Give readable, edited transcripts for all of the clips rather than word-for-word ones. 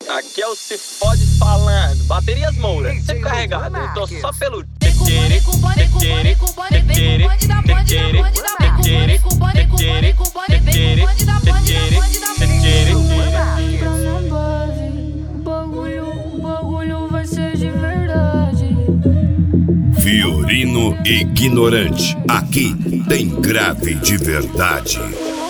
Aqui é o Se Fode falando. Baterias Moura, sempre carregado. Eu tô só pelo tequere, tequere, tequere, tequere, tequere, tequere, tequere, tequere, Tá na base, o bagulho vai ser de verdade. Fiorino Ignorante, aqui tem grave de verdade.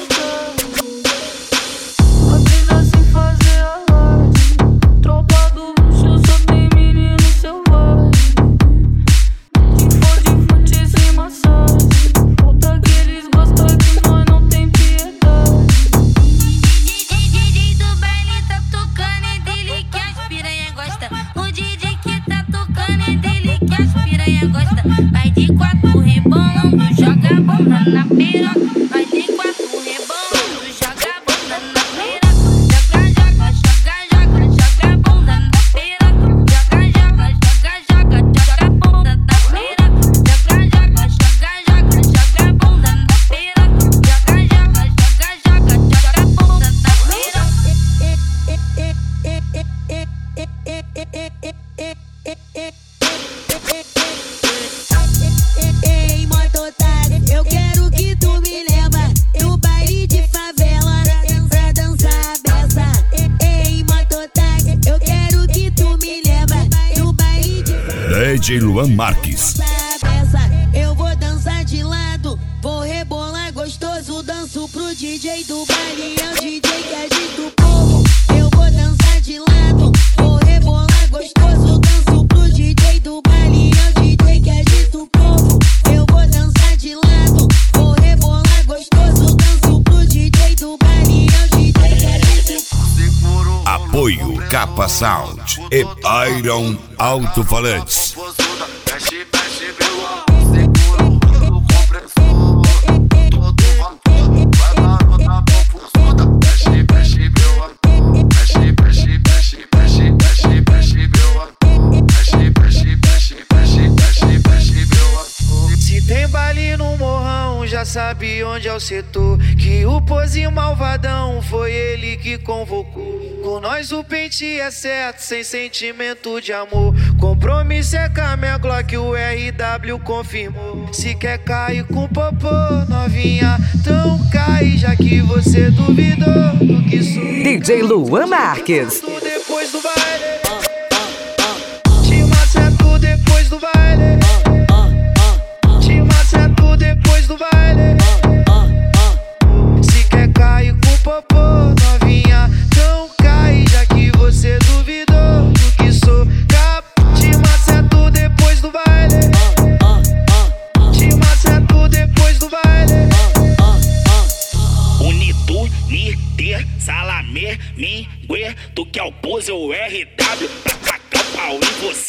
Vai de quatro rebolando, joga a bunda na piroca. Vai de quatro rebolando, joga a bunda na piroca. Joga, joga, joga, joga a bunda na piroca. Joga, joga, joga, joga a bunda na piroca. Joga, joga, joga a bunda na piroca. Joga, joga, joga a bunda na Ei, mototário, eu quero que tu me leva no baile de favela pra dançar a beça. Ei, mototário, eu quero que tu me leva no baile de favela. DJ Luan Marques. Eu vou dançar de lado, vou rebolar gostoso, danço pro DJ do baile, é o DJ que agita o povo. Eu vou dançar de lado, vou rebolar gostoso, danço pro DJ do baile, é o DJ que agita o povo. Eu vou dançar de lado, vou rebolar gostoso, danço pro DJ do baile, é o DJ que agita o povo. Apoio Capa Sound e Iron Alto-Falantes. Tem baile no morrão, já sabe onde é o setor. Que o pozinho malvadão foi ele que convocou. Com nós o pente é certo, sem sentimento de amor. Compromisso é com a minha Glock, o RW confirmou. Se quer cair com popô, novinha, então cai. Já que você duvidou do que sou. DJ Luan Marques. Depois do baile, te macento depois do baile. Depois do baile, se quer cair com popô, novinha, então cai. Já que você duvidou do que sou, te macento depois do baile. Te macento depois do baile. Unitu, Niter, Salamé, Mingue, tu que é o pose, o RW, pra tacar o pau em você.